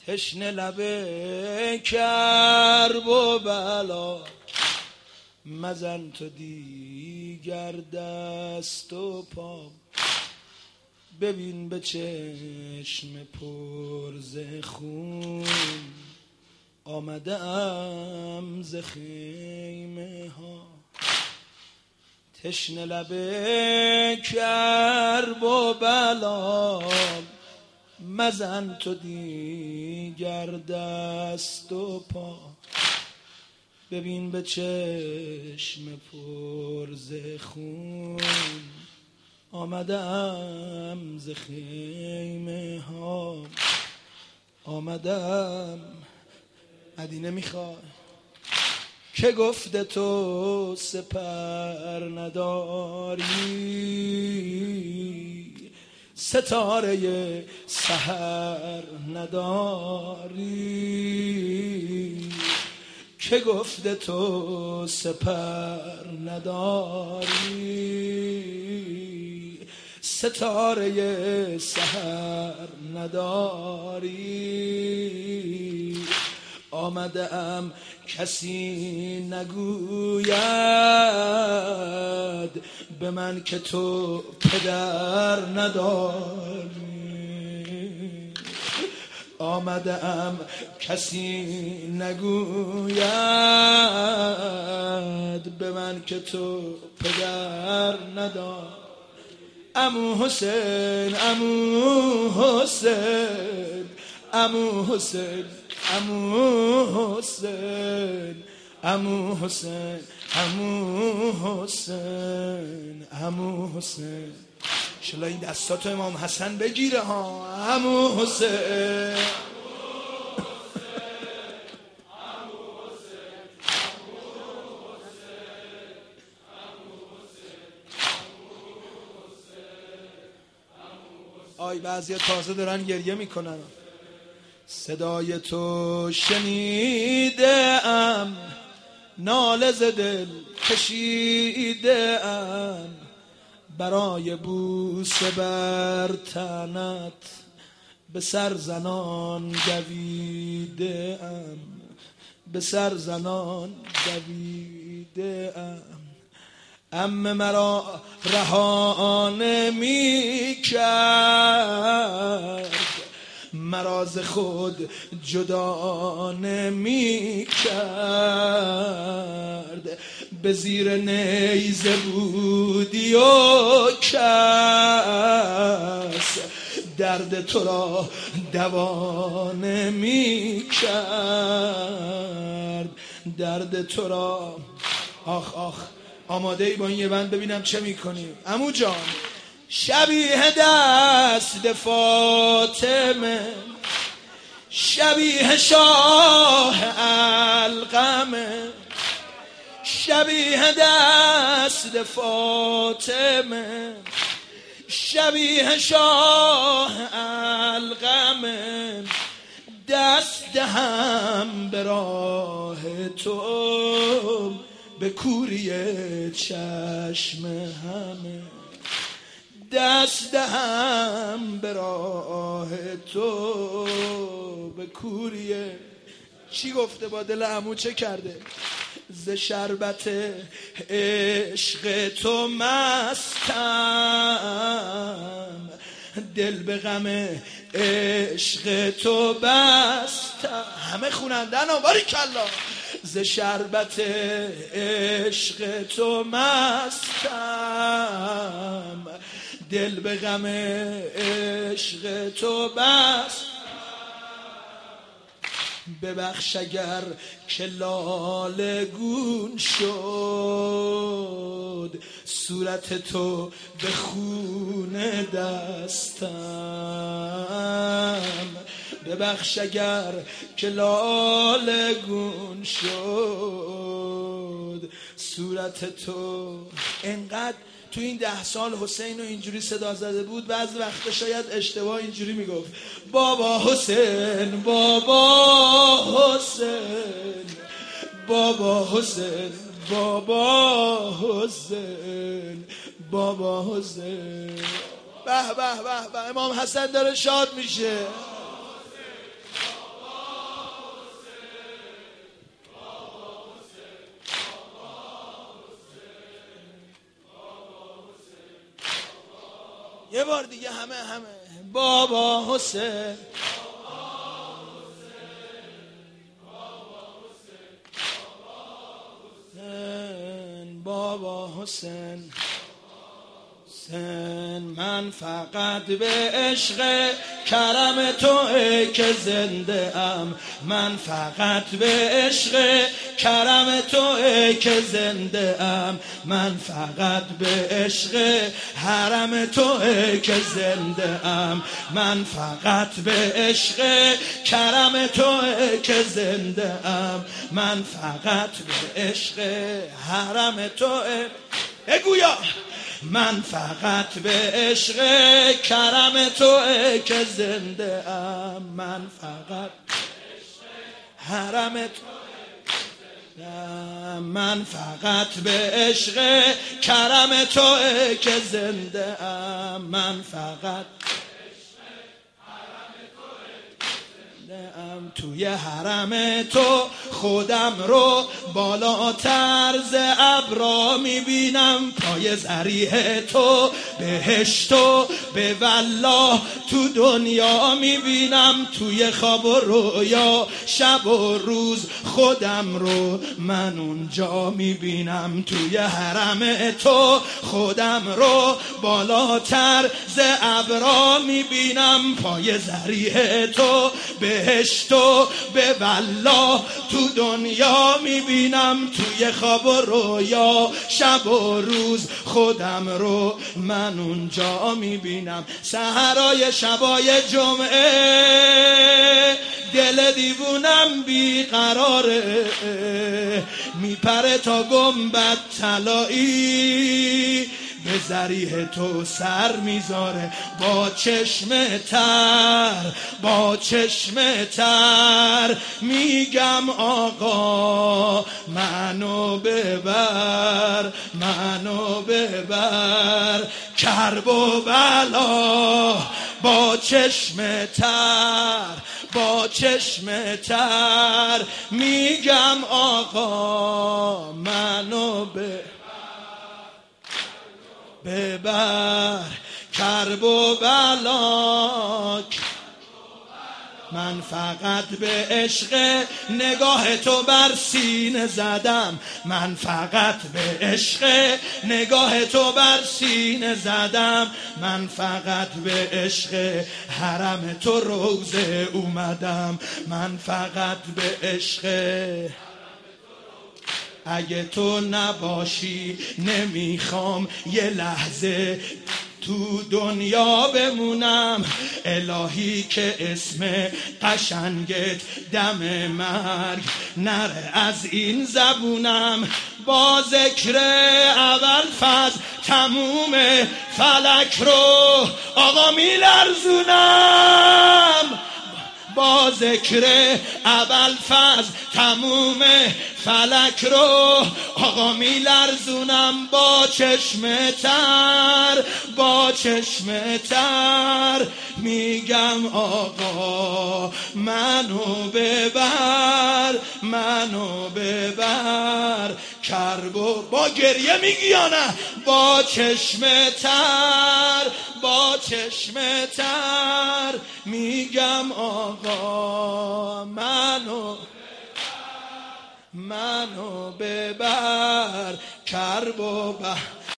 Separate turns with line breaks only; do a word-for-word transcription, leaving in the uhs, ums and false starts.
تشنه لبه کرب و بلا مزن تو دیگر دست و پا ببین به چشم پر ز خون آمده ام ز خیمه ها تشنه لبه کرب و بلا مزن تو دیگر دست و پا ببین به چشم پر ز خون آمده ام ز خیمه ها آمده ام مدینه میخوای که گفته تو سپر نداری ستاره سحر نداری که گفته تو سپر نداری ستاره سحر نداری آمده ام کسی نگوید به من که تو پدر نداری آمده ام کسی نگوید به من که تو پدر نداری عمو حسین عمو حسین عمو حسین عمو حسین عمو حسین عمو حسین عمو حسین انشالله این دستاتو امام حسن بگیره ها عمو حسین آی بعضی تازه دارن گریه میکنن صدای تو شنیده ام ناله ز دل کشیده ام برای بوسه بر تنت به سر زنان دویده ام به سر زنان دویده ام ام مرا رها نمی کرد مرا ز خود جدا نمی کرد به زیر نیزه بودی و کس درد تو را دوا نمی کرد درد تو را آخ آخ آماده ای با این یه بند ببینم چه میکنی عمو جان شبیه دست فاطمه شبیه شاه القمه شبیه دست فاطمه شبیه شاه القمه دست دهم به راه تو به کوری چشم همه دست دهم به راه تو به کوری چی گفته با دل عمو چه کرده ز شربت عشق تو مستم دل به غم عشق تو بستم همه خونندن و باریکالله ز شربت عشق تو مستم دل به غم عشق تو بستم ببخش اگر که لاله گون شد صورت تو به خون دستم ببخش اگر که لاله گون شد صورت تو انقدر تو این ده سال حسین رو اینجوری صدا زده بود بعضی وقتا شاید اشتباه اینجوری میگفت بابا حسین بابا حسین بابا حسین بابا حسین بابا حسین به به به به امام حسن داره شاد میشه یه بار دیگه همه همه بابا حسین بابا حسین من فقط به عشق کرم توئه که زنده ام، من فقط به عشق کرم توئه که زنده ام، من فقط به عشق حرم توئه که زنده ام، من فقط به عشق کرم توئه که زنده ام، من فقط به عشق حرم توئه. بگویا من فقط به عشق کرم توئه که زنده ام، من فقط حرم توئه، من فقط به عشق کرم توئه که زنده ام، من فقط توی حرم تو خودم رو بالاتر ز ابرا میبینم، پای ذریح تو بهشت و به والله تو دنیا میبینم، توی خواب و رویا شب و روز خودم رو من اونجا میبینم، توی حرم تو خودم رو بالاتر ز ابرا میبینم، پای ذریح تو بهشت و به والله تو دنیا میبینم، توی خواب و رویا شب و روز خودم رو من اونجا میبینم. سحرای شبای جمعه دل دیوونم بیقراره، میپره تا گنبد طلایی به ذریح تو سر میذاره، با چشم تر با چشم تر میگم آقا منو ببر منو ببر، کرب و بلا با چشم تر با چشم تر میگم آقا منو ببر ببر، کرب و بلاک. من فقط به عشق نگاه تو بر سینه زدم، من فقط به عشق نگاه تو بر سینه زدم، من فقط به عشق حرم تو روزه اومدم، من فقط به عشق. اگه تو نباشی نمیخوام یه لحظه تو دنیا بمونم، الهی که اسم قشنگت دم مرگ نره از این زبونم، با ذکر اول فاز تموم فلک رو آقا میلرزونم، با ذکر اول فاز تموم فلک رو آقا میلرزونم، با چشم تر با چشم تر میگم آقا منو ببر منو ببر، کرب و با گریه میگی یا نه، با چشم تر با چشم تر میگم آقا منو منو ببر، کرب و بر.